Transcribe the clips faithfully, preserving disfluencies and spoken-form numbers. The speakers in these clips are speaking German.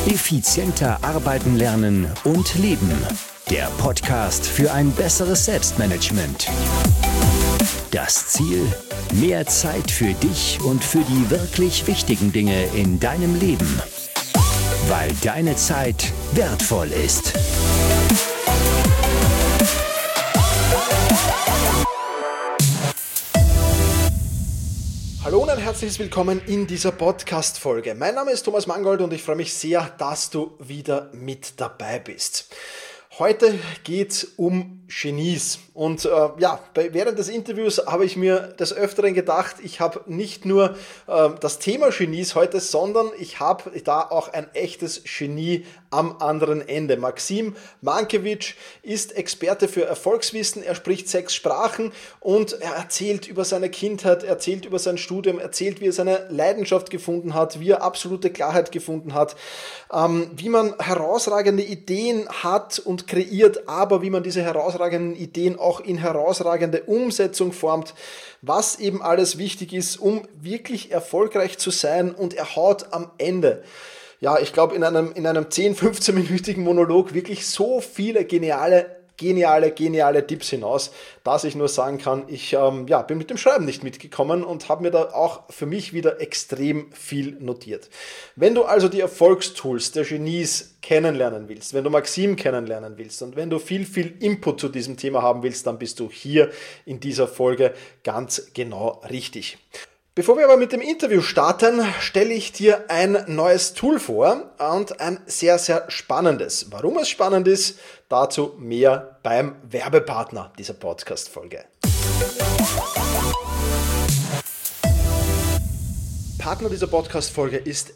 Effizienter arbeiten lernen und leben. Der Podcast für ein besseres Selbstmanagement. Das Ziel: mehr Zeit für dich und für die wirklich wichtigen Dinge in deinem Leben. Weil deine Zeit wertvoll ist. Hallo und ein herzliches Willkommen in dieser Podcast-Folge. Mein Name ist Thomas Mangold und ich freue mich sehr, dass du wieder mit dabei bist. Heute geht es um Genies und äh, ja, bei, während des Interviews habe ich mir des Öfteren gedacht, ich habe nicht nur äh, das Thema Genies heute, sondern ich habe da auch ein echtes Genie am anderen Ende. Maxim Mankiewicz ist Experte für Erfolgswissen, er spricht sechs Sprachen und er erzählt über seine Kindheit, erzählt über sein Studium, erzählt, wie er seine Leidenschaft gefunden hat, wie er absolute Klarheit gefunden hat, ähm, wie man herausragende Ideen hat und kreiert, aber wie man diese herausragenden Ideen auch in herausragende Umsetzung formt, was eben alles wichtig ist, um wirklich erfolgreich zu sein, und er haut am Ende, ja, ich glaube in einem, in einem zehn-, fünfzehn-minütigen Monolog wirklich so viele geniale Geniale, geniale Tipps hinaus, dass ich nur sagen kann, ich ähm, ja, bin mit dem Schreiben nicht mitgekommen und habe mir da auch für mich wieder extrem viel notiert. Wenn du also die Erfolgstools der Genies kennenlernen willst, wenn du Maxim kennenlernen willst und wenn du viel, viel Input zu diesem Thema haben willst, dann bist du hier in dieser Folge ganz genau richtig. Bevor wir aber mit dem Interview starten, stelle ich dir ein neues Tool vor und ein sehr, sehr spannendes. Warum es spannend ist, dazu mehr beim Werbepartner dieser Podcast-Folge. Partner dieser Podcast-Folge ist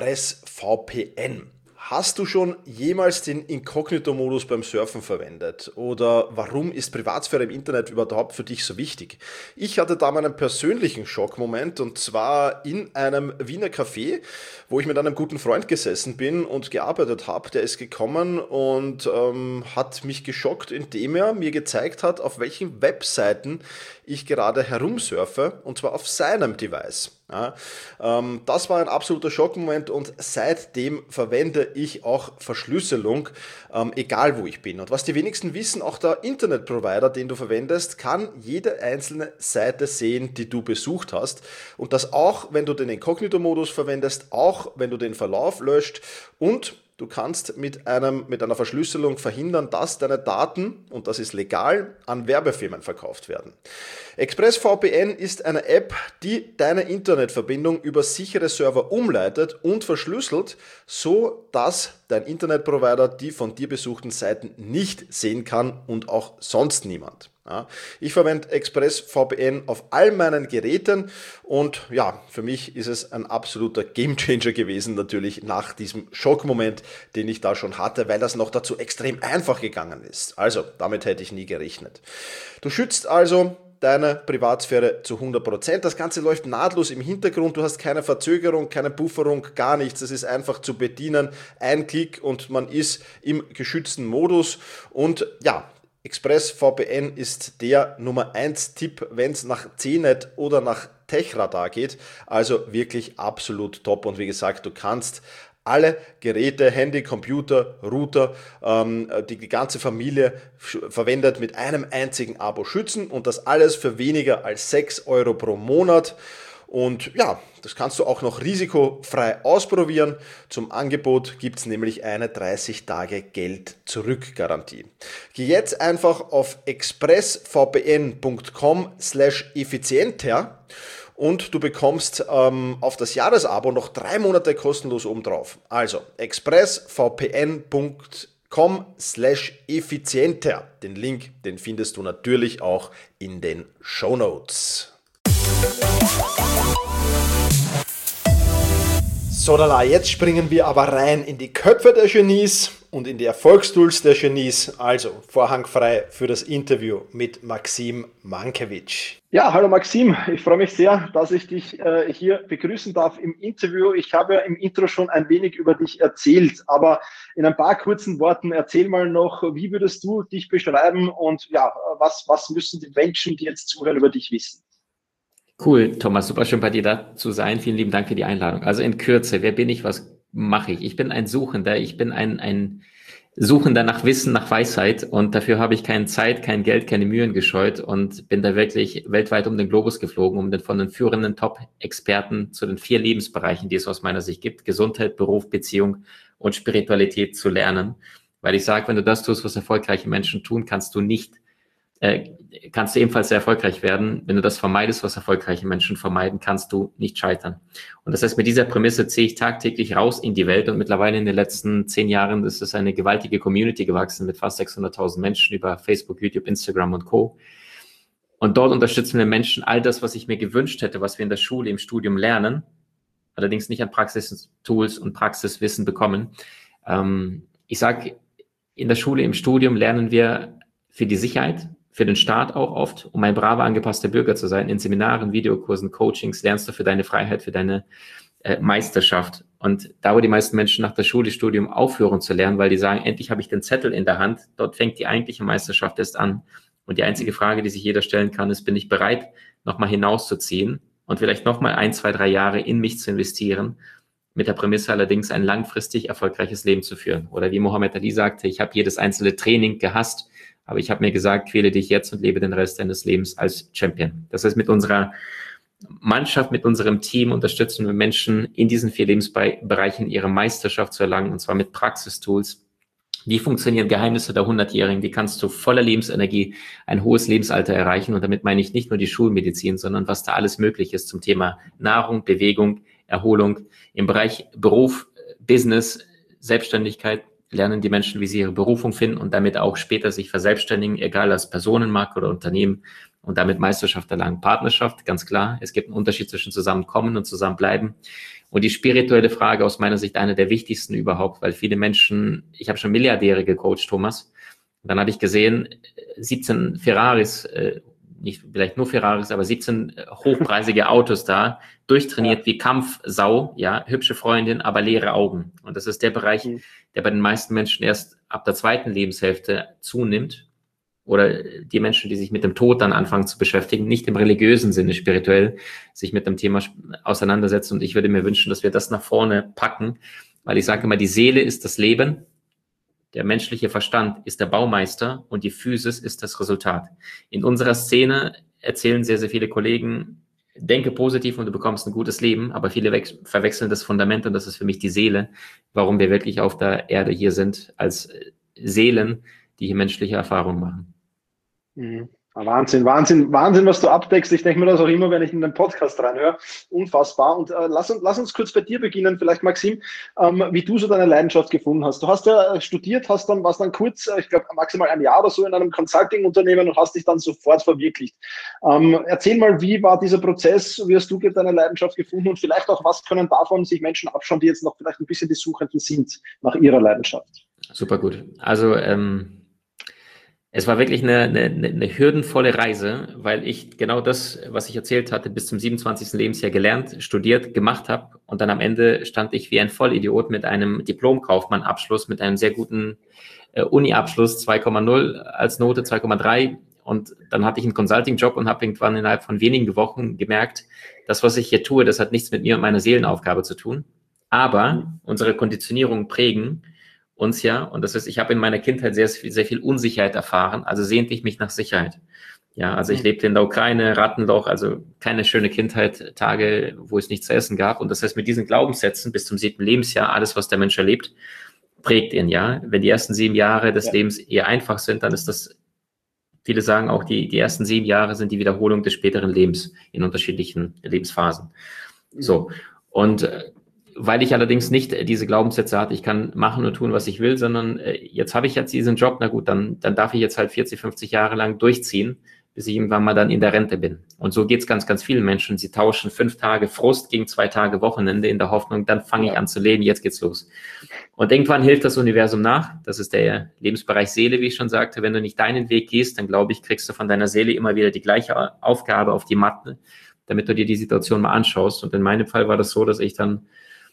ExpressVPN. Hast du schon jemals den Inkognito-Modus beim Surfen verwendet? Oder warum ist Privatsphäre im Internet überhaupt für dich so wichtig? Ich hatte da meinen persönlichen Schockmoment, und zwar in einem Wiener Café, wo ich mit einem guten Freund gesessen bin und gearbeitet habe. Der ist gekommen und ähm, hat mich geschockt, indem er mir gezeigt hat, auf welchen Webseiten ich gerade herumsurfe, und zwar auf seinem Device. Ja, ähm, das war ein absoluter Schockmoment, und seitdem verwende ich auch Verschlüsselung, ähm, egal wo ich bin. Und was die wenigsten wissen, auch der Internetprovider, den du verwendest, kann jede einzelne Seite sehen, die du besucht hast. Und das auch, wenn du den Inkognito-Modus verwendest, auch wenn du den Verlauf löscht, und du kannst mit einem, mit einer Verschlüsselung verhindern, dass deine Daten, und das ist legal, an Werbefirmen verkauft werden. ExpressVPN ist eine App, die deine Internetverbindung über sichere Server umleitet und verschlüsselt, so dass dein Internetprovider die von dir besuchten Seiten nicht sehen kann und auch sonst niemand. Ja, ich verwende ExpressVPN auf all meinen Geräten, und ja, für mich ist es ein absoluter Gamechanger gewesen, natürlich nach diesem Schockmoment, den ich da schon hatte, weil das noch dazu extrem einfach gegangen ist. Also, damit hätte ich nie gerechnet. Du schützt also deine Privatsphäre zu hundert Prozent. Das Ganze läuft nahtlos im Hintergrund. Du hast keine Verzögerung, keine Pufferung, gar nichts. Es ist einfach zu bedienen. Ein Klick und man ist im geschützten Modus. Und ja, ExpressVPN ist der Nummer eins Tipp, wenn es nach C net oder nach Techradar geht. Also wirklich absolut top. Und wie gesagt, du kannst alle Geräte, Handy, Computer, Router, ähm, die, die ganze Familie verwendet mit einem einzigen Abo schützen, und das alles für weniger als sechs Euro pro Monat. Und ja, das kannst du auch noch risikofrei ausprobieren. Zum Angebot gibt es nämlich eine dreißig Tage Geld-Zurück-Garantie. Geh jetzt einfach auf expressvpn punkt com slash effizienter und du bekommst ähm, auf das Jahresabo noch drei Monate kostenlos obendrauf. Also expressvpn punkt com slash effizienter. Den Link, den findest du natürlich auch in den Shownotes. So, lala, jetzt springen wir aber rein in die Köpfe der Genies und in die Erfolgstools der Genies. Also, Vorhang frei für das Interview mit Maxim Mankiewicz. Ja, hallo Maxim, ich freue mich sehr, dass ich dich äh, hier begrüßen darf im Interview. Ich habe ja im Intro schon ein wenig über dich erzählt, aber in ein paar kurzen Worten erzähl mal noch, wie würdest du dich beschreiben und ja, was, was müssen die Menschen, die jetzt zuhören, über dich wissen? Cool, Thomas, super schön bei dir da zu sein. Vielen lieben Dank für die Einladung. Also in Kürze, wer bin ich, was mache ich. Ich bin ein Suchender, ich bin ein, ein Suchender nach Wissen, nach Weisheit und dafür habe ich keine Zeit, kein Geld, keine Mühen gescheut und bin da wirklich weltweit um den Globus geflogen, um den von den führenden Top-Experten zu den vier Lebensbereichen, die es aus meiner Sicht gibt, Gesundheit, Beruf, Beziehung und Spiritualität zu lernen. Weil ich sage, wenn du das tust, was erfolgreiche Menschen tun, kannst du nicht Äh, kannst du ebenfalls sehr erfolgreich werden. Wenn du das vermeidest, was erfolgreiche Menschen vermeiden, kannst du nicht scheitern. Und das heißt, mit dieser Prämisse ziehe ich tagtäglich raus in die Welt und mittlerweile in den letzten zehn Jahren ist es eine gewaltige Community gewachsen mit fast sechshunderttausend Menschen über Facebook, YouTube, Instagram und Co. Und dort unterstützen wir Menschen all das, was ich mir gewünscht hätte, was wir in der Schule, im Studium lernen, allerdings nicht an Praxistools und Praxiswissen bekommen. Ähm, ich sage, in der Schule, im Studium lernen wir für die Sicherheit, für den Staat auch oft, um ein braver, angepasster Bürger zu sein. In Seminaren, Videokursen, Coachings lernst du für deine Freiheit, für deine äh, Meisterschaft. Und da, wo die meisten Menschen nach der Schule, Studium aufhören zu lernen, weil die sagen, endlich habe ich den Zettel in der Hand, dort fängt die eigentliche Meisterschaft erst an. Und die einzige Frage, die sich jeder stellen kann, ist, bin ich bereit, nochmal hinauszuziehen und vielleicht nochmal ein, zwei, drei Jahre in mich zu investieren, mit der Prämisse allerdings ein langfristig erfolgreiches Leben zu führen. Oder wie Muhammad Ali sagte, ich habe jedes einzelne Training gehasst, aber ich habe mir gesagt, quäle dich jetzt und lebe den Rest deines Lebens als Champion. Das heißt, mit unserer Mannschaft, mit unserem Team unterstützen wir Menschen in diesen vier Lebensbereichen ihre Meisterschaft zu erlangen, und zwar mit Praxistools. Wie funktionieren Geheimnisse der Hundertjährigen? Wie kannst du voller Lebensenergie ein hohes Lebensalter erreichen? Und damit meine ich nicht nur die Schulmedizin, sondern was da alles möglich ist zum Thema Nahrung, Bewegung, Erholung. Im Bereich Beruf, Business, Selbstständigkeit lernen die Menschen, wie sie ihre Berufung finden und damit auch später sich verselbstständigen, egal als Personenmarke oder Unternehmen, und damit Meisterschaft erlangen. Partnerschaft, ganz klar. Es gibt einen Unterschied zwischen Zusammenkommen und Zusammenbleiben. Und die spirituelle Frage aus meiner Sicht eine der wichtigsten überhaupt, weil viele Menschen, ich habe schon Milliardäre gecoacht, Thomas, und dann habe ich gesehen, siebzehn Ferraris, äh, nicht vielleicht nur Ferraris, aber siebzehn hochpreisige Autos da, durchtrainiert ja. wie Kampfsau, ja, hübsche Freundin, aber leere Augen. Und das ist der Bereich, mhm. der bei den meisten Menschen erst ab der zweiten Lebenshälfte zunimmt. Oder die Menschen, die sich mit dem Tod dann anfangen zu beschäftigen, nicht im religiösen Sinne, spirituell, sich mit dem Thema auseinandersetzen. Und ich würde mir wünschen, dass wir das nach vorne packen, weil ich sage immer, die Seele ist das Leben, der menschliche Verstand ist der Baumeister und die Physis ist das Resultat. In unserer Szene erzählen sehr, sehr viele Kollegen, denke positiv und du bekommst ein gutes Leben, aber viele verwechseln das Fundament und das ist für mich die Seele, warum wir wirklich auf der Erde hier sind, als Seelen, die hier menschliche Erfahrungen machen. Mhm. Wahnsinn, Wahnsinn, Wahnsinn, was du abdeckst. Ich denke mir das auch immer, wenn ich in den Podcast reinhöre. Unfassbar. Und äh, lass, uns, lass uns kurz bei dir beginnen, vielleicht Maxim, ähm, wie du so deine Leidenschaft gefunden hast. Du hast ja studiert, hast dann, warst dann kurz, ich glaube maximal ein Jahr oder so in einem Consulting-Unternehmen und hast dich dann sofort verwirklicht. Ähm, erzähl mal, wie war dieser Prozess, wie hast du deine Leidenschaft gefunden und vielleicht auch, was können davon sich Menschen abschauen, die jetzt noch vielleicht ein bisschen die Suchenden sind nach ihrer Leidenschaft? Super gut. Also, ähm, es war wirklich eine, eine, eine hürdenvolle Reise, weil ich genau das, was ich erzählt hatte, bis zum siebenundzwanzigsten Lebensjahr gelernt, studiert, gemacht habe. Und dann am Ende stand ich wie ein Vollidiot mit einem Diplom-Kaufmann-Abschluss, mit einem sehr guten äh, Uni-Abschluss, zwei Komma null als Note, zwei Komma drei. Und dann hatte ich einen Consulting-Job und habe irgendwann innerhalb von wenigen Wochen gemerkt, das, was ich hier tue, das hat nichts mit mir und meiner Seelenaufgabe zu tun. Aber unsere Konditionierungen prägen uns ja, und das ist, ich habe in meiner Kindheit sehr, sehr viel Unsicherheit erfahren, also sehnte ich mich nach Sicherheit. Ja, also ich lebte in der Ukraine, Rattenloch, also keine schöne Kindheit, Tage, wo es nichts zu essen gab. Und das heißt, mit diesen Glaubenssätzen bis zum siebten Lebensjahr, alles, was der Mensch erlebt, prägt ihn, ja. Wenn die ersten sieben Jahre des ja. Lebens eher einfach sind, dann ist das, viele sagen auch, die, die ersten sieben Jahre sind die Wiederholung des späteren Lebens in unterschiedlichen Lebensphasen. So, und weil ich allerdings nicht diese Glaubenssätze hatte, ich kann machen und tun, was ich will, sondern äh, jetzt habe ich jetzt diesen Job, na gut, dann, dann darf ich jetzt halt vierzig, fünfzig Jahre lang durchziehen, bis ich irgendwann mal dann in der Rente bin. Und so geht es ganz, ganz vielen Menschen. Sie tauschen fünf Tage Frust gegen zwei Tage Wochenende in der Hoffnung, dann fange ja. ich an zu leben, jetzt geht's los. Und irgendwann hilft das Universum nach. Das ist der Lebensbereich Seele, wie ich schon sagte. Wenn du nicht deinen Weg gehst, dann glaube ich, kriegst du von deiner Seele immer wieder die gleiche Aufgabe auf die Matte, damit du dir die Situation mal anschaust. Und in meinem Fall war das so, dass ich dann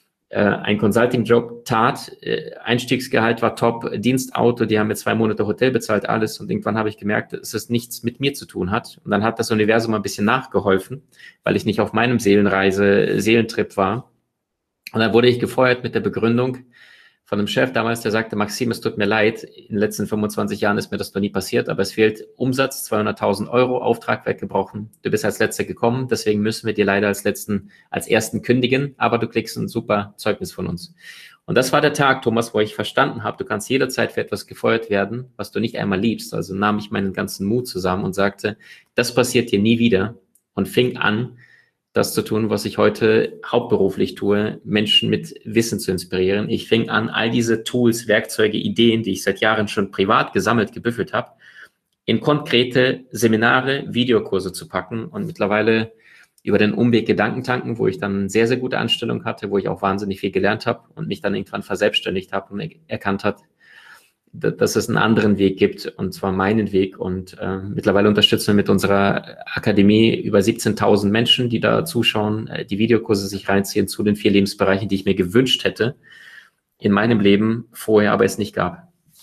ein Consulting-Job tat, Einstiegsgehalt war top, Dienstauto, die haben mir zwei Monate Hotel bezahlt, alles, und irgendwann habe ich gemerkt, dass es nichts mit mir zu tun hat, und dann hat das Universum ein bisschen nachgeholfen, weil ich nicht auf meinem Seelenreise, Seelentrip war, Und dann wurde ich gefeuert mit der Begründung von einem Chef damals, der sagte, Maxim, es tut mir leid, in den letzten fünfundzwanzig Jahren ist mir das noch nie passiert, aber es fehlt Umsatz, zweihunderttausend Euro, Auftrag weggebrochen. Du bist als Letzter gekommen, deswegen müssen wir dir leider als Letzten, als Ersten kündigen, aber du kriegst ein super Zeugnis von uns. Und das war der Tag, Thomas, wo ich verstanden habe, du kannst jederzeit für etwas gefeuert werden, was du nicht einmal liebst. Also nahm ich meinen ganzen Mut zusammen und sagte, das passiert dir nie wieder, und fing an, das zu tun, was ich heute hauptberuflich tue, Menschen mit Wissen zu inspirieren. Ich fing an, all diese Tools, Werkzeuge, Ideen, die ich seit Jahren schon privat gesammelt, gebüffelt habe, in konkrete Seminare, Videokurse zu packen, und mittlerweile über den Umweg Gedankentanken, wo ich dann eine sehr, sehr gute Anstellung hatte, wo ich auch wahnsinnig viel gelernt habe und mich dann irgendwann verselbstständigt habe und erkannt habe, dass es einen anderen Weg gibt, und zwar meinen Weg. Und äh, mittlerweile unterstützen wir mit unserer Akademie über siebzehntausend Menschen, die da zuschauen, äh, die Videokurse sich reinziehen zu den vier Lebensbereichen, die ich mir gewünscht hätte in meinem Leben, vorher aber es nicht gab.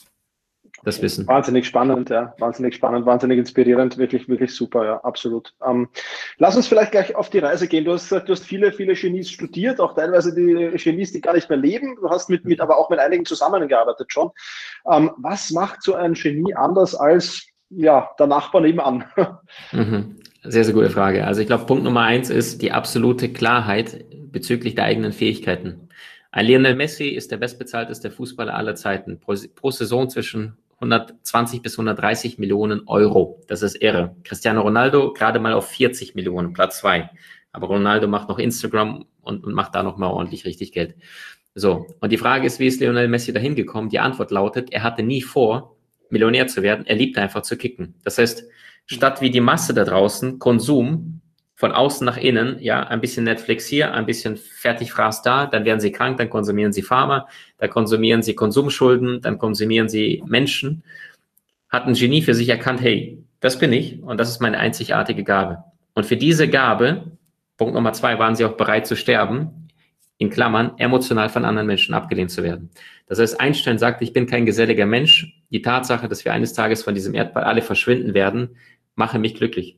Das Wissen. Wahnsinnig spannend, ja, wahnsinnig spannend, wahnsinnig inspirierend, wirklich, wirklich super, ja, absolut. Ähm, lass uns vielleicht gleich auf die Reise gehen. Du hast gesagt, du hast viele, viele Genies studiert, auch teilweise die Genies, die gar nicht mehr leben. Du hast mit, mit aber auch mit einigen zusammengearbeitet schon. Ähm, was macht so ein Genie anders als, ja, der Nachbar nebenan? Mhm. Sehr, sehr gute Frage. Also ich glaube, Punkt Nummer eins ist die absolute Klarheit bezüglich der eigenen Fähigkeiten. Ein Lionel Messi ist der bestbezahlteste Fußballer aller Zeiten. Pro, pro Saison zwischen hundertzwanzig bis hundertdreißig Millionen Euro. Das ist irre. Cristiano Ronaldo gerade mal auf vierzig Millionen, Platz zwei. Aber Ronaldo macht noch Instagram und, und macht da noch mal ordentlich richtig Geld. So, und die Frage ist, wie ist Lionel Messi dahin gekommen? Die Antwort lautet, er hatte nie vor, Millionär zu werden. Er liebte einfach zu kicken. Das heißt, statt wie die Masse da draußen, Konsum, von außen nach innen, ja, ein bisschen Netflix hier, ein bisschen Fertigfraß da, dann werden sie krank, dann konsumieren sie Pharma, dann konsumieren sie Konsumschulden, dann konsumieren sie Menschen. Hat ein Genie für sich erkannt, hey, das bin ich und das ist meine einzigartige Gabe. Und für diese Gabe, Punkt Nummer zwei, waren sie auch bereit zu sterben, in Klammern, emotional von anderen Menschen abgelehnt zu werden. Das heißt, Einstein sagte, ich bin kein geselliger Mensch. Die Tatsache, dass wir eines Tages von diesem Erdball alle verschwinden werden, mache mich glücklich.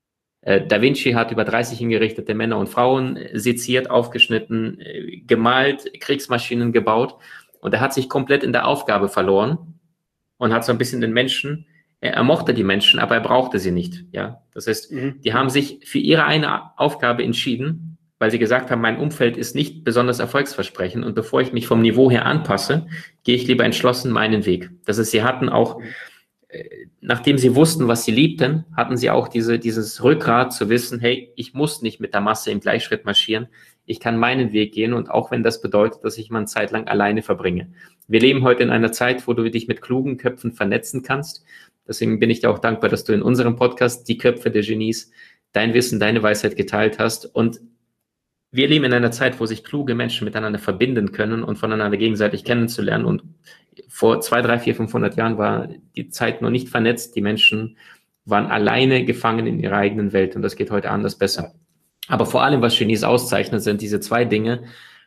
Da Vinci hat über dreißig hingerichtete Männer und Frauen seziert, aufgeschnitten, gemalt, Kriegsmaschinen gebaut. Und er hat sich komplett in der Aufgabe verloren und hat so ein bisschen den Menschen, er mochte die Menschen, aber er brauchte sie nicht. Ja, das heißt, mhm. die haben sich für ihre eine Aufgabe entschieden, weil sie gesagt haben, mein Umfeld ist nicht besonders erfolgsversprechend und bevor ich mich vom Niveau her anpasse, gehe ich lieber entschlossen meinen Weg. Das heißt, sie hatten auch, nachdem sie wussten, was sie liebten, hatten sie auch diese, dieses Rückgrat zu wissen, hey, ich muss nicht mit der Masse im Gleichschritt marschieren, ich kann meinen Weg gehen und auch wenn das bedeutet, dass ich mal eine Zeit lang alleine verbringe. Wir leben heute in einer Zeit, wo du dich mit klugen Köpfen vernetzen kannst. Deswegen bin ich dir auch dankbar, dass du in unserem Podcast die Köpfe der Genies, dein Wissen, deine Weisheit geteilt hast. Und wir leben in einer Zeit, wo sich kluge Menschen miteinander verbinden können und voneinander gegenseitig kennenzulernen. Und vor zwei, drei, vier, fünfhundert Jahren war die Zeit noch nicht vernetzt. Die Menschen waren alleine gefangen in ihrer eigenen Welt und das geht heute anders besser. Aber vor allem, was Genies auszeichnet, sind diese zwei Dinge.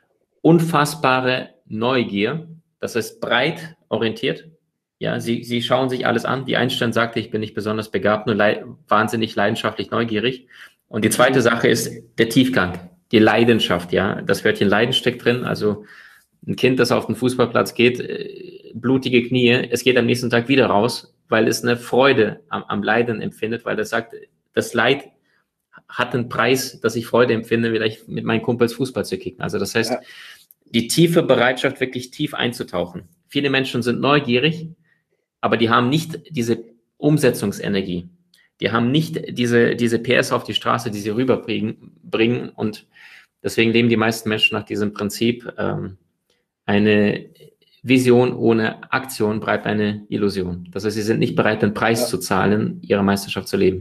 Unfassbare Neugier, das heißt breit orientiert. Ja, sie, sie schauen sich alles an. Wie Einstein sagte, ich bin nicht besonders begabt, nur lei- wahnsinnig leidenschaftlich neugierig. Und die zweite Sache ist der Tiefgang, die Leidenschaft. Ja, das Wörtchen Leiden steckt drin. Also ein Kind, das auf den Fußballplatz geht, äh, blutige Knie, es geht am nächsten Tag wieder raus, weil es eine Freude am, am Leiden empfindet, weil es sagt, das Leid hat einen Preis, dass ich Freude empfinde, vielleicht mit meinen Kumpels Fußball zu kicken. Also das heißt, ja. die tiefe Bereitschaft, wirklich tief einzutauchen. Viele Menschen sind neugierig, aber die haben nicht diese Umsetzungsenergie. Die haben nicht diese, diese P S auf die Straße, die sie rüberbringen bringen. Und deswegen leben die meisten Menschen nach diesem Prinzip, ähm, eine Vision ohne Aktion bleibt eine Illusion. Das heißt, sie sind nicht bereit, den Preis ja. zu zahlen, ihre Meisterschaft zu leben.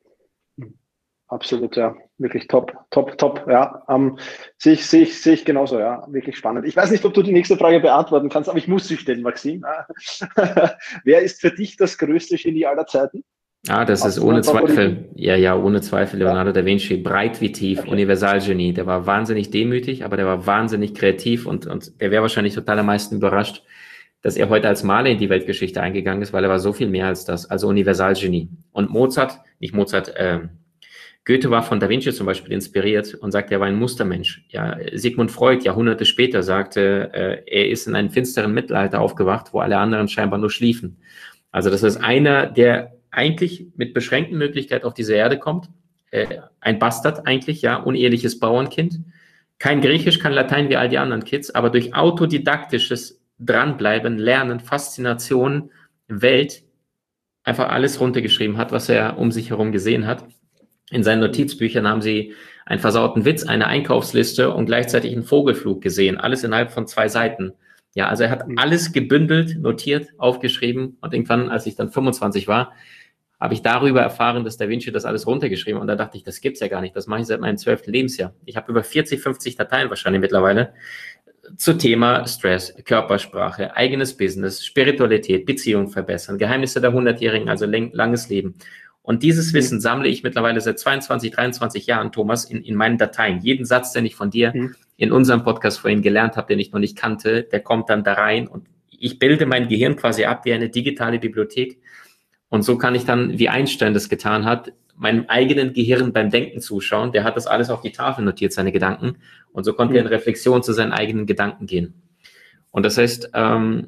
Absolut, ja. Wirklich top, top, top, ja. Ähm, sehe ich, sehe ich, sehe ich genauso, ja. Wirklich spannend. Ich weiß nicht, ob du die nächste Frage beantworten kannst, aber ich muss sie stellen, Maxim. Wer ist für dich das größte Genie aller Zeiten? Ah, das ist ohne Zweifel, ja, ja, ohne Zweifel Leonardo da Vinci, breit wie tief, okay. Universalgenie. Der war wahnsinnig demütig, aber der war wahnsinnig kreativ und, und der wäre wahrscheinlich total am meisten überrascht, dass er heute als Maler in die Weltgeschichte eingegangen ist, weil er war so viel mehr als das, also Universalgenie. Und Mozart, nicht Mozart, ähm, Goethe war von Da Vinci zum Beispiel inspiriert und sagt, er war ein Mustermensch. Ja, Sigmund Freud, Jahrhunderte später, sagte, äh, er ist in einem finsteren Mittelalter aufgewacht, wo alle anderen scheinbar nur schliefen. Also das ist einer, der eigentlich mit beschränkten Möglichkeiten auf diese Erde kommt, äh, ein Bastard eigentlich, ja, uneheliches Bauernkind, kein Griechisch, kein Latein wie all die anderen Kids, aber durch autodidaktisches Dranbleiben, Lernen, Faszination, Welt, einfach alles runtergeschrieben hat, was er um sich herum gesehen hat. In seinen Notizbüchern haben sie einen versauten Witz, eine Einkaufsliste und gleichzeitig einen Vogelflug gesehen. Alles innerhalb von zwei Seiten. Ja, also er hat alles gebündelt, notiert, aufgeschrieben und irgendwann, als ich dann fünfundzwanzig war, habe ich darüber erfahren, dass Da Vinci das alles runtergeschrieben hat. Und da dachte ich, das gibt's ja gar nicht. Das mache ich seit meinem zwölften Lebensjahr. Ich habe über vierzig, fünfzig Dateien wahrscheinlich mittlerweile zu Thema Stress, Körpersprache, eigenes Business, Spiritualität, Beziehung verbessern, Geheimnisse der Hundertjährigen, also langes Leben. Und dieses Wissen sammle ich mittlerweile seit zweiundzwanzig, dreiundzwanzig Jahren, Thomas, in, in meinen Dateien. Jeden Satz, den ich von dir mhm. in unserem Podcast vorhin gelernt habe, den ich noch nicht kannte, der kommt dann da rein und ich bilde mein Gehirn quasi ab wie eine digitale Bibliothek. Und so kann ich dann, wie Einstein das getan hat, meinem eigenen Gehirn beim Denken zuschauen. Der hat das alles auf die Tafel notiert, seine Gedanken. Und so konnte mhm. er in Reflexion zu seinen eigenen Gedanken gehen. Und das heißt, ähm,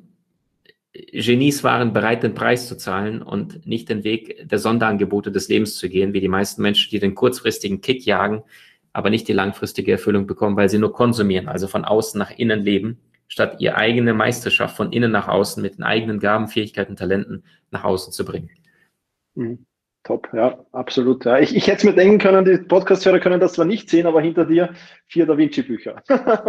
Genies waren bereit, den Preis zu zahlen und nicht den Weg der Sonderangebote des Lebens zu gehen, wie die meisten Menschen, die den kurzfristigen Kick jagen, aber nicht die langfristige Erfüllung bekommen, weil sie nur konsumieren, also von außen nach innen leben, statt ihre eigene Meisterschaft von innen nach außen mit den eigenen Gaben, Fähigkeiten, Talenten nach außen zu bringen. Mhm. Top, ja, absolut. Ja. Ich, ich hätte es mir denken können, die Podcast-Hörer können das zwar nicht sehen, aber hinter dir vier Da Vinci-Bücher.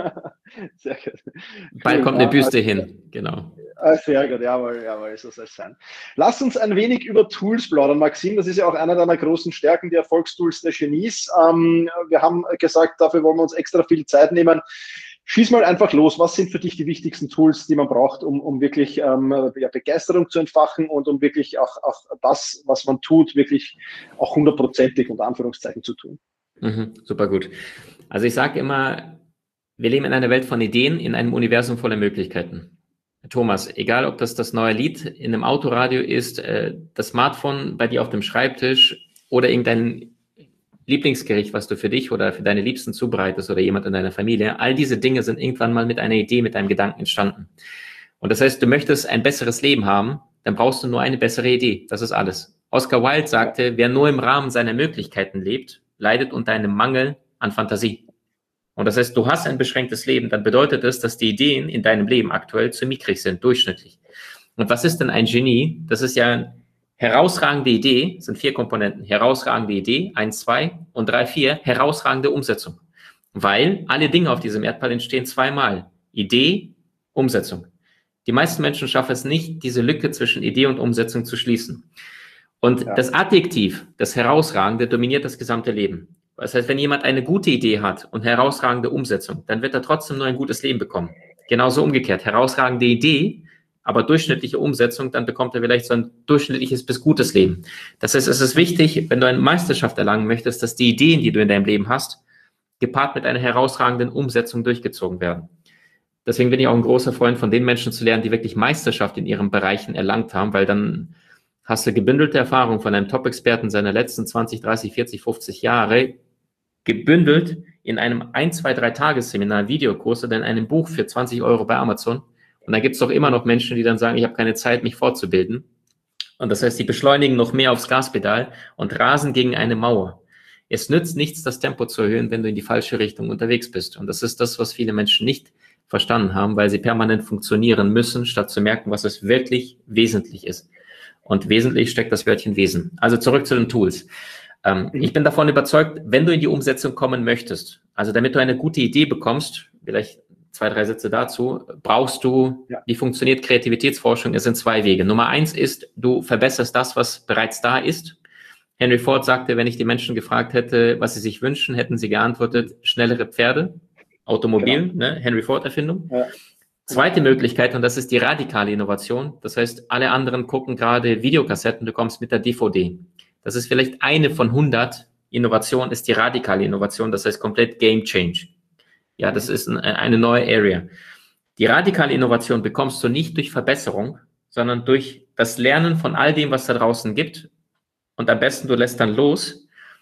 Sehr gut. Bald kommt eine Büste also, hin, genau. Sehr gut, jawohl, jawohl, so soll es sein. Lass uns ein wenig über Tools plaudern, Maxim. Das ist ja auch einer deiner großen Stärken, die Erfolgstools der Genies. Ähm, wir haben gesagt, dafür wollen wir uns extra viel Zeit nehmen. Schieß mal einfach los. Was sind für dich die wichtigsten Tools, die man braucht, um, um wirklich ähm, ja, Begeisterung zu entfachen und um wirklich auch, auch das, was man tut, wirklich auch hundertprozentig unter Anführungszeichen zu tun? Mhm, super gut. Also ich sage immer, wir leben in einer Welt von Ideen, in einem Universum voller Möglichkeiten. Thomas, egal ob das das neue Lied in einem Autoradio ist, äh, das Smartphone bei dir auf dem Schreibtisch oder irgendein Lieblingsgericht, was du für dich oder für deine Liebsten zubereitest oder jemand in deiner Familie, all diese Dinge sind irgendwann mal mit einer Idee, mit einem Gedanken entstanden. Und das heißt, du möchtest ein besseres Leben haben, dann brauchst du nur eine bessere Idee. Das ist alles. Oscar Wilde sagte, wer nur im Rahmen seiner Möglichkeiten lebt, leidet unter einem Mangel an Fantasie. Und das heißt, du hast ein beschränktes Leben, dann bedeutet es, dass die Ideen in deinem Leben aktuell zu mickrig sind, durchschnittlich. Und was ist denn ein Genie? Das ist ja herausragende Idee, sind vier Komponenten. Herausragende Idee, eins, zwei und drei, vier, herausragende Umsetzung. Weil alle Dinge auf diesem Erdball entstehen zweimal. Idee, Umsetzung. Die meisten Menschen schaffen es nicht, diese Lücke zwischen Idee und Umsetzung zu schließen. Und ja. das Adjektiv, das Herausragende, dominiert das gesamte Leben. Das heißt, wenn jemand eine gute Idee hat und herausragende Umsetzung, dann wird er trotzdem nur ein gutes Leben bekommen. Genauso umgekehrt. Herausragende Idee, aber durchschnittliche Umsetzung, dann bekommt er vielleicht so ein durchschnittliches bis gutes Leben. Das heißt, es ist wichtig, wenn du eine Meisterschaft erlangen möchtest, dass die Ideen, die du in deinem Leben hast, gepaart mit einer herausragenden Umsetzung durchgezogen werden. Deswegen bin ich auch ein großer Freund von den Menschen zu lernen, die wirklich Meisterschaft in ihren Bereichen erlangt haben, weil dann hast du gebündelte Erfahrung von einem Top-Experten seiner letzten zwanzig, dreißig, vierzig, fünfzig Jahre, gebündelt in einem ein, zwei, drei Tagesseminar, Videokurs oder in einem Buch für zwanzig Euro bei Amazon. Und da gibt es doch immer noch Menschen, die dann sagen, ich habe keine Zeit, mich fortzubilden. Und das heißt, die beschleunigen noch mehr aufs Gaspedal und rasen gegen eine Mauer. Es nützt nichts, das Tempo zu erhöhen, wenn du in die falsche Richtung unterwegs bist. Und das ist das, was viele Menschen nicht verstanden haben, weil sie permanent funktionieren müssen, statt zu merken, was es wirklich wesentlich ist. Und wesentlich steckt das Wörtchen Wesen. Also zurück zu den Tools. Ähm, ich bin davon überzeugt, wenn du in die Umsetzung kommen möchtest, also damit du eine gute Idee bekommst, vielleicht zwei, drei Sätze dazu, brauchst du, ja. wie funktioniert Kreativitätsforschung? Es sind zwei Wege. Nummer eins ist, du verbesserst das, was bereits da ist. Henry Ford sagte, wenn ich die Menschen gefragt hätte, was sie sich wünschen, hätten sie geantwortet, schnellere Pferde, Automobil, genau. ne? Henry Ford-Erfindung. Ja. Zweite Möglichkeit, und das ist die radikale Innovation. Das heißt, alle anderen gucken gerade Videokassetten, du kommst mit der D V D. Das ist vielleicht eine von hundert Innovationen, ist die radikale Innovation, das heißt komplett Game Change. Ja, das ist ein, eine neue Area. Die radikale Innovation bekommst du nicht durch Verbesserung, sondern durch das Lernen von all dem, was da draußen gibt. Und am besten, du lässt dann los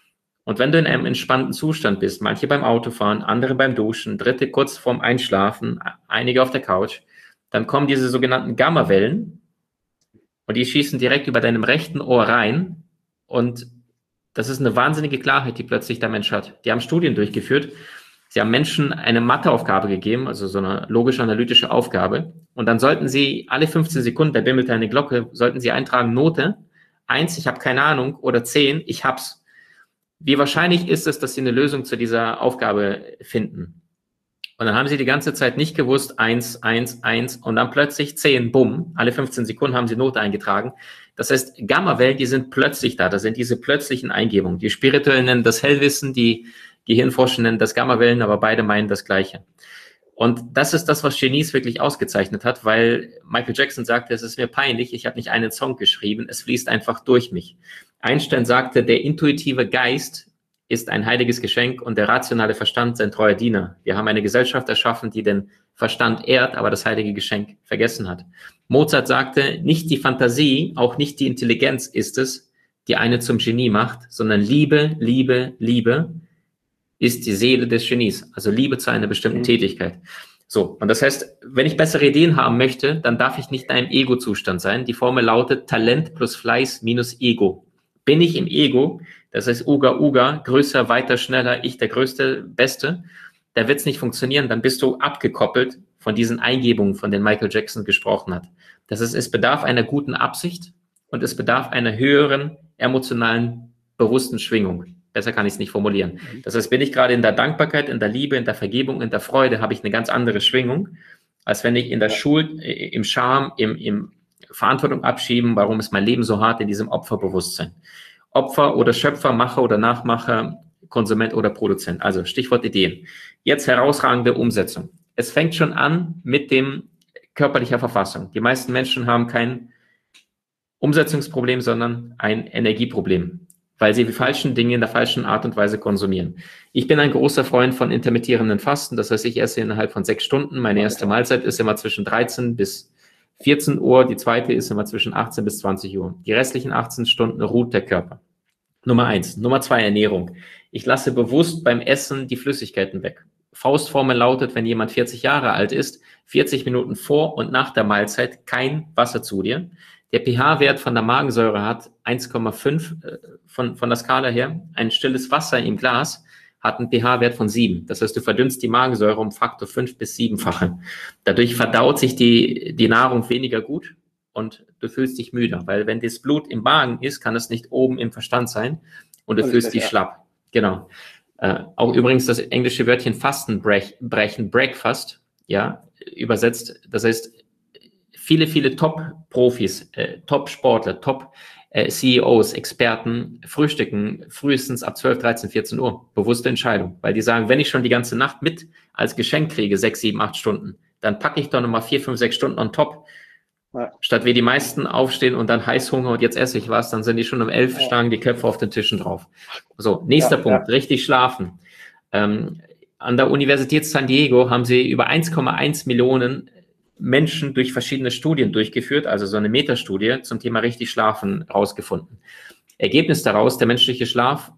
Und wenn du in einem entspannten Zustand bist, manche beim Autofahren, andere beim Duschen, dritte kurz vorm Einschlafen, einige auf der Couch, dann kommen diese sogenannten Gammawellen und die schießen direkt über deinem rechten Ohr rein und das ist eine wahnsinnige Klarheit, die plötzlich der Mensch hat. Die haben Studien durchgeführt. Sie haben Menschen eine Matheaufgabe gegeben, also so eine logisch-analytische Aufgabe. Und dann sollten sie alle fünfzehn Sekunden, da bimmelte eine Glocke, sollten sie eintragen, Note, eins, ich habe keine Ahnung, oder zehn, ich hab's. Wie wahrscheinlich ist es, dass sie eine Lösung zu dieser Aufgabe finden? Und dann haben sie die ganze Zeit nicht gewusst, eins, eins, eins und dann plötzlich zehn, bumm, alle fünfzehn Sekunden haben sie Note eingetragen. Das heißt, Gammawellen, die sind plötzlich da, das sind diese plötzlichen Eingebungen. Die Spirituellen nennen das Hellwissen, die Gehirnforscher nennen das Gammawellen, aber beide meinen das Gleiche. Und das ist das, was Genies wirklich ausgezeichnet hat, weil Michael Jackson sagte, es ist mir peinlich, ich habe nicht einen Song geschrieben, es fließt einfach durch mich. Einstein sagte, der intuitive Geist ist ein heiliges Geschenk und der rationale Verstand sein treuer Diener. Wir haben eine Gesellschaft erschaffen, die den Verstand ehrt, aber das heilige Geschenk vergessen hat. Mozart sagte, nicht die Fantasie, auch nicht die Intelligenz ist es, die eine zum Genie macht, sondern Liebe, Liebe, Liebe ist die Seele des Genies, also Liebe zu einer bestimmten mhm. Tätigkeit. So, und das heißt, wenn ich bessere Ideen haben möchte, dann darf ich nicht in einem Ego-Zustand sein. Die Formel lautet Talent plus Fleiß minus Ego. Bin ich im Ego, das heißt Uga Uga, größer, weiter, schneller, ich der Größte, Beste, da wird es nicht funktionieren, dann bist du abgekoppelt von diesen Eingebungen, von denen Michael Jackson gesprochen hat. Das heißt, es bedarf einer guten Absicht und es bedarf einer höheren emotionalen, bewussten Schwingung. Besser kann ich es nicht formulieren. Das heißt, bin ich gerade in der Dankbarkeit, in der Liebe, in der Vergebung, in der Freude, habe ich eine ganz andere Schwingung, als wenn ich in der Schuld, im Scham, im, im Verantwortung abschieben, warum ist mein Leben so hart, in diesem Opferbewusstsein. Opfer oder Schöpfer, Macher oder Nachmacher, Konsument oder Produzent. Also Stichwort Ideen. Jetzt herausragende Umsetzung. Es fängt schon an mit dem körperlicher Verfassung. Die meisten Menschen haben kein Umsetzungsproblem, sondern ein Energieproblem, weil sie die falschen Dinge in der falschen Art und Weise konsumieren. Ich bin ein großer Freund von intermittierenden Fasten. Das heißt, ich esse innerhalb von sechs Stunden. Meine erste Mahlzeit ist immer zwischen dreizehn bis vierzehn Uhr. Die zweite ist immer zwischen achtzehn bis zwanzig Uhr. Die restlichen achtzehn Stunden ruht der Körper. Nummer eins. Nummer zwei, Ernährung. Ich lasse bewusst beim Essen die Flüssigkeiten weg. Faustformel lautet, wenn jemand vierzig Jahre alt ist, vierzig Minuten vor und nach der Mahlzeit kein Wasser zu dir. Der pH-Wert von der Magensäure hat eins Komma fünf äh, von, von der Skala her. Ein stilles Wasser im Glas hat einen pH-Wert von sieben. Das heißt, du verdünnst die Magensäure um Faktor fünf bis siebenfache. Dadurch verdaut sich die, die Nahrung weniger gut und du fühlst dich müde. Weil wenn das Blut im Magen ist, kann es nicht oben im Verstand sein und du und fühlst dich ja. schlapp. Genau. Äh, auch übrigens das englische Wörtchen Fasten brechen, Breakfast, ja, übersetzt. Das heißt, viele, viele Top-Profis, äh, Top-Sportler, Top-C E Os, Experten frühstücken frühestens ab zwölf, dreizehn, vierzehn Uhr. Bewusste Entscheidung. Weil die sagen, wenn ich schon die ganze Nacht mit als Geschenk kriege, sechs, sieben, acht Stunden, dann packe ich doch nochmal vier, fünf, sechs Stunden on top. Ja. Statt wie die meisten aufstehen und dann Heißhunger und jetzt esse ich was, dann sind die schon um elf, ja. schlagen die Köpfe auf den Tischen drauf. So, nächster ja, Punkt, ja. richtig schlafen. Ähm, an der Universität San Diego haben sie über eins Komma eins Millionen Menschen durch verschiedene Studien durchgeführt, also so eine Metastudie zum Thema richtig schlafen rausgefunden. Ergebnis daraus, der menschliche Schlaf,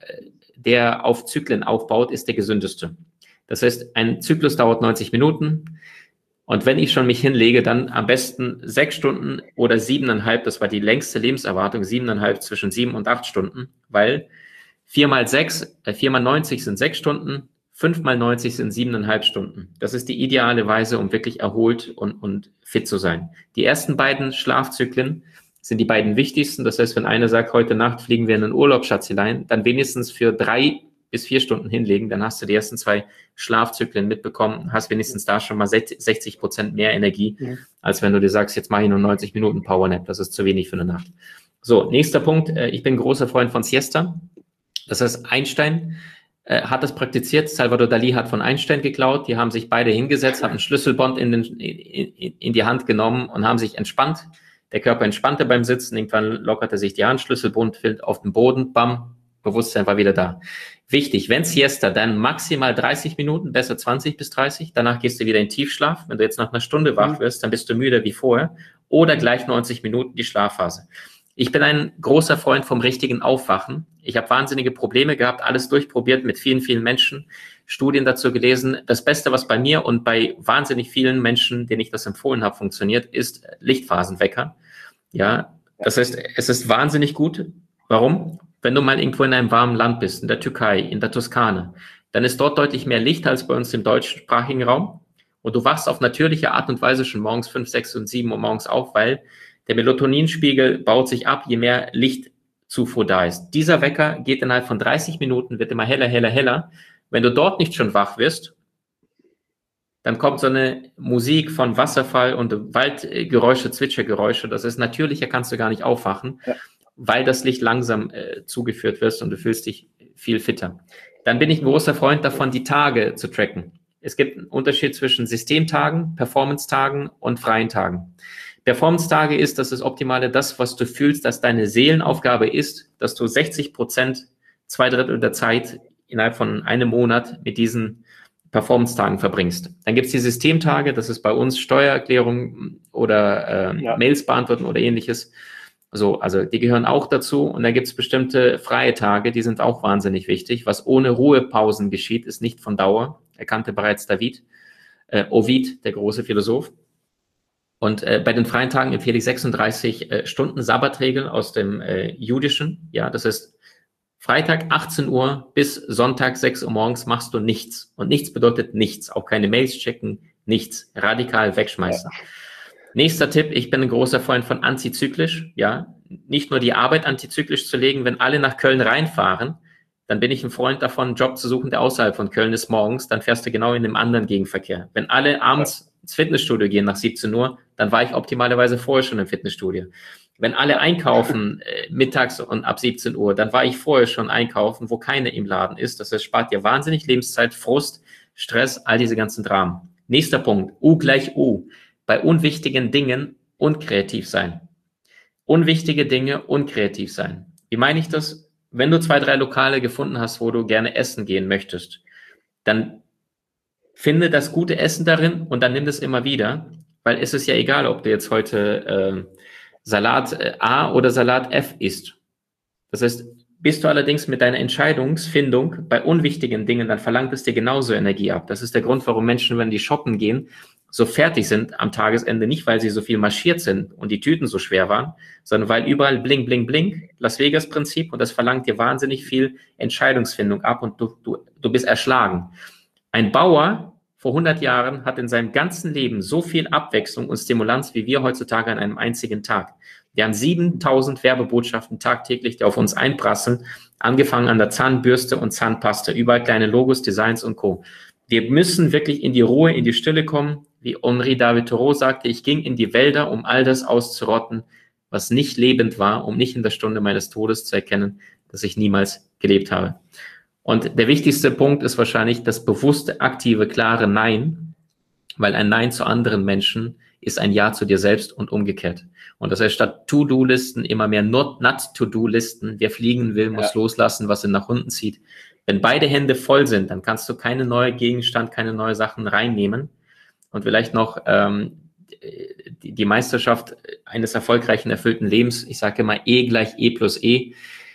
der auf Zyklen aufbaut, ist der gesündeste. Das heißt, ein Zyklus dauert neunzig Minuten und wenn ich schon mich hinlege, dann am besten sechs Stunden oder siebeneinhalb, das war die längste Lebenserwartung, siebeneinhalb zwischen sieben und acht Stunden, weil vier mal sechs, äh, vier mal neunzig sind sechs Stunden, fünf mal neunzig sind siebeneinhalb Stunden. Das ist die ideale Weise, um wirklich erholt und, und fit zu sein. Die ersten beiden Schlafzyklen sind die beiden wichtigsten. Das heißt, wenn einer sagt, heute Nacht fliegen wir in den Urlaub, Schatzelein, dann wenigstens für drei bis vier Stunden hinlegen. Dann hast du die ersten zwei Schlafzyklen mitbekommen, hast wenigstens da schon mal sechzig Prozent mehr Energie, ja. als wenn du dir sagst, jetzt mache ich nur neunzig Minuten Powernap. Das ist zu wenig für eine Nacht. So, nächster Punkt. Ich bin ein großer Freund von Siesta. Das heißt, Einstein hat das praktiziert. Salvador Dalí hat von Einstein geklaut. Die haben sich beide hingesetzt, haben einen Schlüsselbund in, den, in, in die Hand genommen und haben sich entspannt. Der Körper entspannte beim Sitzen. Irgendwann lockerte sich die Hand, Schlüsselbund fällt auf den Boden, bam, Bewusstsein war wieder da. Wichtig, wenn Siesta, dann maximal dreißig Minuten, besser zwanzig bis dreißig. Danach gehst du wieder in Tiefschlaf. Wenn du jetzt nach einer Stunde wach wirst, dann bist du müde wie vorher. Oder gleich neunzig Minuten die Schlafphase. Ich bin ein großer Freund vom richtigen Aufwachen. Ich habe wahnsinnige Probleme gehabt, alles durchprobiert mit vielen, vielen Menschen, Studien dazu gelesen. Das Beste, was bei mir und bei wahnsinnig vielen Menschen, denen ich das empfohlen habe, funktioniert, ist Lichtphasenwecker. Ja, das heißt, es ist wahnsinnig gut. Warum? Wenn du mal irgendwo in einem warmen Land bist, in der Türkei, in der Toskana, dann ist dort deutlich mehr Licht als bei uns im deutschsprachigen Raum. Und du wachst auf natürliche Art und Weise schon morgens fünf, sechs und sieben Uhr morgens auf, weil der Melatoninspiegel baut sich ab, je mehr Lichtzufuhr da ist. Dieser Wecker geht innerhalb von dreißig Minuten, wird immer heller, heller, heller. Wenn du dort nicht schon wach wirst, dann kommt so eine Musik von Wasserfall und Waldgeräusche, Zwitschergeräusche. Das ist natürlicher, kannst du gar nicht aufwachen, ja, weil das Licht langsam äh, zugeführt wird und du fühlst dich viel fitter. Dann bin ich ein großer Freund davon, die Tage zu tracken. Es gibt einen Unterschied zwischen Systemtagen, Performance-Tagen und freien Tagen. Performance-Tage ist, das ist optimale, das, was du fühlst, dass deine Seelenaufgabe ist, dass du sechzig Prozent, zwei Drittel der Zeit innerhalb von einem Monat mit diesen Performance-Tagen verbringst. Dann gibt es die Systemtage, das ist bei uns Steuererklärung oder äh, ja. Mails beantworten oder ähnliches. So, also die gehören auch dazu. Und dann gibt es bestimmte freie Tage, die sind auch wahnsinnig wichtig. Was ohne Ruhepausen geschieht, ist nicht von Dauer. Er kannte bereits David, äh, Ovid, der große Philosoph. Und äh, bei den freien Tagen empfehle ich sechsunddreißig äh, Stunden Sabbatregel aus dem äh, Jüdischen. Ja, das ist Freitag achtzehn Uhr bis Sonntag sechs Uhr morgens machst du nichts. Und nichts bedeutet nichts. Auch keine Mails checken, nichts. Radikal wegschmeißen. Ja. Nächster Tipp, ich bin ein großer Freund von antizyklisch. Ja, nicht nur die Arbeit antizyklisch zu legen, wenn alle nach Köln reinfahren, dann bin ich ein Freund davon, einen Job zu suchen, der außerhalb von Köln ist morgens, dann fährst du genau in einem anderen Gegenverkehr. Wenn alle abends ja. ins Fitnessstudio gehen nach siebzehn Uhr, dann war ich optimalerweise vorher schon im Fitnessstudio. Wenn alle einkaufen äh, mittags und ab siebzehn Uhr, dann war ich vorher schon einkaufen, wo keine im Laden ist. Das heißt, spart dir wahnsinnig Lebenszeit, Frust, Stress, all diese ganzen Dramen. Nächster Punkt, U gleich U. Bei unwichtigen Dingen unkreativ sein. Unwichtige Dinge unkreativ sein. Wie meine ich das? Wenn du zwei, drei Lokale gefunden hast, wo du gerne essen gehen möchtest, dann finde das gute Essen darin und dann nimm das immer wieder, weil es ist ja egal, ob du jetzt heute äh, Salat äh, A oder Salat F isst. Das heißt, bist du allerdings mit deiner Entscheidungsfindung bei unwichtigen Dingen, dann verlangt es dir genauso Energie ab. Das ist der Grund, warum Menschen, wenn die shoppen gehen, so fertig sind am Tagesende, nicht weil sie so viel marschiert sind und die Tüten so schwer waren, sondern weil überall bling, bling, bling, Las Vegas-Prinzip, und das verlangt dir wahnsinnig viel Entscheidungsfindung ab und du, du, du bist erschlagen. Ein Bauer vor hundert Jahren hat in seinem ganzen Leben so viel Abwechslung und Stimulanz wie wir heutzutage an einem einzigen Tag. Wir haben siebentausend Werbebotschaften tagtäglich, die auf uns einprasseln, angefangen an der Zahnbürste und Zahnpasta, überall kleine Logos, Designs und Co. Wir müssen wirklich in die Ruhe, in die Stille kommen. Wie Henri David Thoreau sagte, ich ging in die Wälder, um all das auszurotten, was nicht lebend war, um nicht in der Stunde meines Todes zu erkennen, dass ich niemals gelebt habe. Und der wichtigste Punkt ist wahrscheinlich das bewusste, aktive, klare Nein, weil ein Nein zu anderen Menschen ist ein Ja zu dir selbst und umgekehrt. Und das heißt, statt To-Do-Listen immer mehr Not-To-Do-Listen. Wer fliegen will, muss ja. loslassen, was ihn nach unten zieht. Wenn beide Hände voll sind, dann kannst du keine neue Gegenstand, keine neue Sachen reinnehmen. Und vielleicht noch ähm, die, die Meisterschaft eines erfolgreichen, erfüllten Lebens. Ich sage immer E gleich E plus E.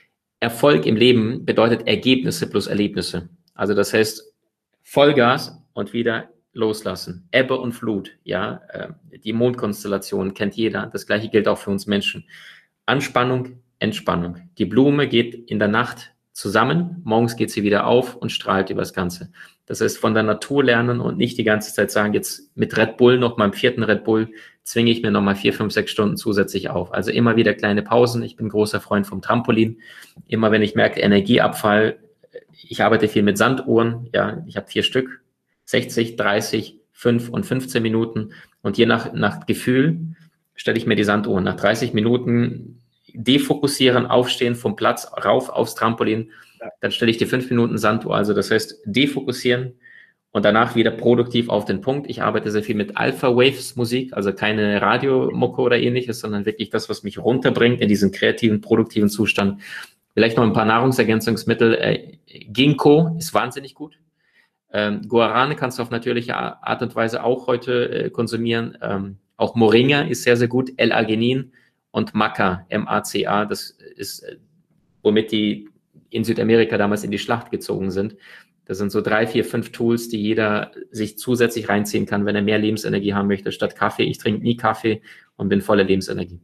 Erfolg im Leben bedeutet Ergebnisse plus Erlebnisse. Also das heißt Vollgas und wieder loslassen. Ebbe und Flut, ja. Die Mondkonstellation kennt jeder. Das Gleiche gilt auch für uns Menschen. Anspannung, Entspannung. Die Blume geht in der Nacht zusammen, morgens geht sie wieder auf und strahlt über das Ganze. Das heißt, von der Natur lernen und nicht die ganze Zeit sagen, jetzt mit Red Bull, noch mal im vierten Red Bull, zwinge ich mir noch mal vier, fünf, sechs Stunden zusätzlich auf. Also immer wieder kleine Pausen. Ich bin großer Freund vom Trampolin. Immer wenn ich merke, Energieabfall, ich arbeite viel mit Sanduhren, ja, ich habe vier Stück, sechzig, dreißig, fünf und fünfzehn Minuten. Und je nach, nach Gefühl stelle ich mir die Sanduhren. Nach dreißig Minuten defokussieren, aufstehen vom Platz, rauf aufs Trampolin, dann stelle ich die fünf Minuten Sanduhr. Also das heißt, defokussieren und danach wieder produktiv auf den Punkt. Ich arbeite sehr viel mit Alpha-Waves-Musik, also keine Radiomucke oder ähnliches, sondern wirklich das, was mich runterbringt in diesen kreativen, produktiven Zustand. Vielleicht noch ein paar Nahrungsergänzungsmittel. Äh, Ginkgo ist wahnsinnig gut. Ähm, Guarane kannst du auf natürliche Art und Weise auch heute äh, konsumieren. Ähm, auch Moringa ist sehr, sehr gut. L-Arginin und Maca, M A C A, das ist, womit die in Südamerika damals in die Schlacht gezogen sind. Das sind so drei, vier, fünf Tools, die jeder sich zusätzlich reinziehen kann, wenn er mehr Lebensenergie haben möchte statt Kaffee. Ich trinke nie Kaffee und bin voller Lebensenergie.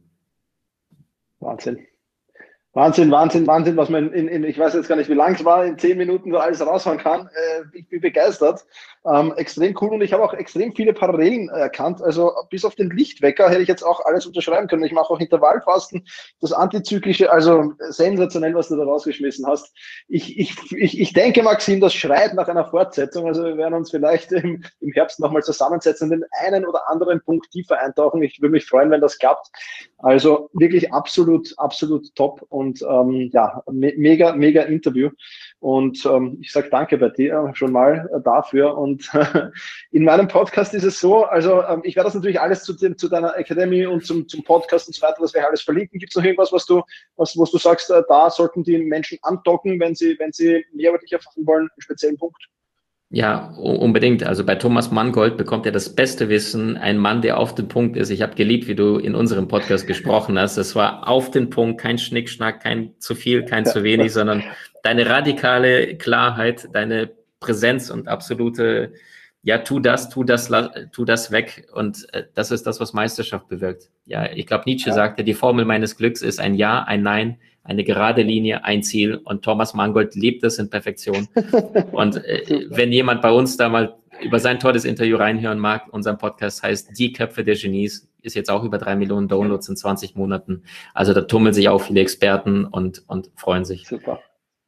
Wahnsinn. Wahnsinn, Wahnsinn, Wahnsinn, was man in, in ich weiß jetzt gar nicht, wie lang es war, in zehn Minuten so alles raushauen kann. Äh, ich bin begeistert. Ähm, extrem cool und ich habe auch extrem viele Parallelen erkannt. Also bis auf den Lichtwecker hätte ich jetzt auch alles unterschreiben können. Ich mache auch Intervallfasten, das Antizyklische, also sensationell, was du da rausgeschmissen hast. Ich, ich, ich, ich denke, Maxim, das schreit nach einer Fortsetzung. Also wir werden uns vielleicht im, im Herbst nochmal zusammensetzen und den einen oder anderen Punkt tiefer eintauchen. Ich würde mich freuen, wenn das klappt. Also wirklich absolut, absolut top und ähm, ja, me mega, mega Interview. Und ähm, ich sage danke bei dir schon mal äh, dafür. Und äh, in meinem Podcast ist es so, also ähm, ich werde das natürlich alles zu, zu deiner Academy und zum, zum Podcast und so weiter, das werde ich alles verlinken. Gibt es noch irgendwas, was du, was, was du sagst, äh, da sollten die Menschen andocken, wenn sie, wenn sie mehr über dich erfahren wollen, einen speziellen Punkt? Ja, unbedingt. Also bei Thomas Mangold bekommt er das beste Wissen. Ein Mann, der auf den Punkt ist. Ich habe geliebt, wie du in unserem Podcast gesprochen hast. Das war auf den Punkt, kein Schnickschnack, kein zu viel, kein zu wenig, sondern deine radikale Klarheit, deine Präsenz und absolute, ja, tu das, tu das, tu das weg. Und das ist das, was Meisterschaft bewirkt. Ja, ich glaube, Nietzsche ja. sagte, die Formel meines Glücks ist ein Ja, ein Nein, eine gerade Linie, ein Ziel, und Thomas Mangold lebt das in Perfektion. Und äh, wenn jemand bei uns da mal über sein tolles Interview reinhören mag, unser Podcast heißt Die Köpfe der Genies, ist jetzt auch über drei Millionen Downloads in zwanzig Monaten. Also da tummeln sich auch viele Experten und, und freuen sich. Super.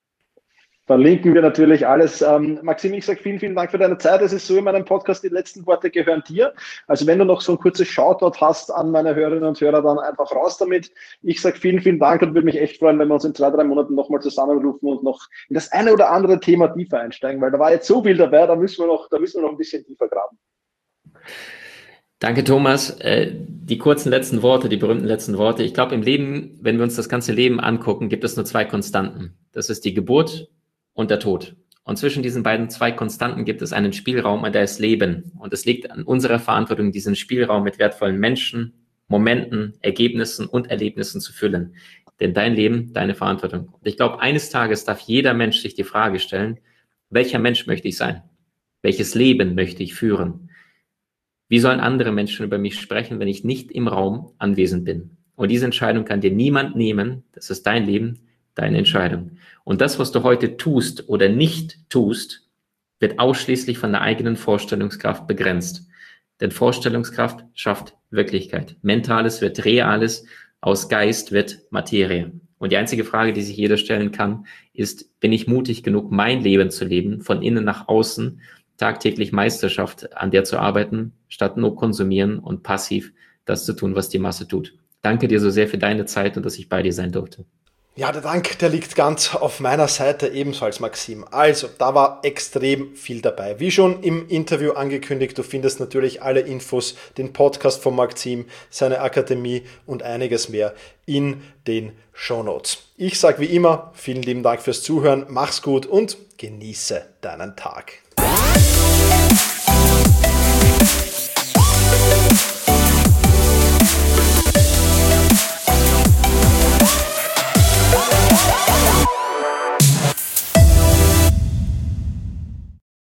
Verlinken wir natürlich alles. Ähm, Maxim, ich sage vielen, vielen Dank für deine Zeit. Es ist so in meinem Podcast, die letzten Worte gehören dir. Also wenn du noch so ein kurzes Shoutout hast an meine Hörerinnen und Hörer, dann einfach raus damit. Ich sage vielen, vielen Dank und würde mich echt freuen, wenn wir uns in zwei, drei Monaten nochmal zusammenrufen und noch in das eine oder andere Thema tiefer einsteigen, weil da war jetzt so viel dabei, da müssen wir noch, da müssen wir noch ein bisschen tiefer graben. Danke, Thomas. Die kurzen letzten Worte, die berühmten letzten Worte. Ich glaube, im Leben, wenn wir uns das ganze Leben angucken, gibt es nur zwei Konstanten. Das ist die Geburt und der Tod. Und zwischen diesen beiden zwei Konstanten gibt es einen Spielraum, und der ist Leben. Und es liegt an unserer Verantwortung, diesen Spielraum mit wertvollen Menschen, Momenten, Ergebnissen und Erlebnissen zu füllen. Denn dein Leben, deine Verantwortung. Und ich glaube, eines Tages darf jeder Mensch sich die Frage stellen, welcher Mensch möchte ich sein? Welches Leben möchte ich führen? Wie sollen andere Menschen über mich sprechen, wenn ich nicht im Raum anwesend bin? Und diese Entscheidung kann dir niemand nehmen. Das ist dein Leben, deine Entscheidung. Und das, was du heute tust oder nicht tust, wird ausschließlich von der eigenen Vorstellungskraft begrenzt. Denn Vorstellungskraft schafft Wirklichkeit. Mentales wird Reales, aus Geist wird Materie. Und die einzige Frage, die sich jeder stellen kann, ist, bin ich mutig genug, mein Leben zu leben, von innen nach außen, tagtäglich Meisterschaft an der zu arbeiten, statt nur konsumieren und passiv das zu tun, was die Masse tut. Danke dir so sehr für deine Zeit und dass ich bei dir sein durfte. Ja, der Dank, der liegt ganz auf meiner Seite ebenfalls, Maxim. Also, da war extrem viel dabei. Wie schon im Interview angekündigt, du findest natürlich alle Infos, den Podcast von Maxim, seine Akademie und einiges mehr in den Shownotes. Ich sage wie immer, vielen lieben Dank fürs Zuhören, mach's gut und genieße deinen Tag.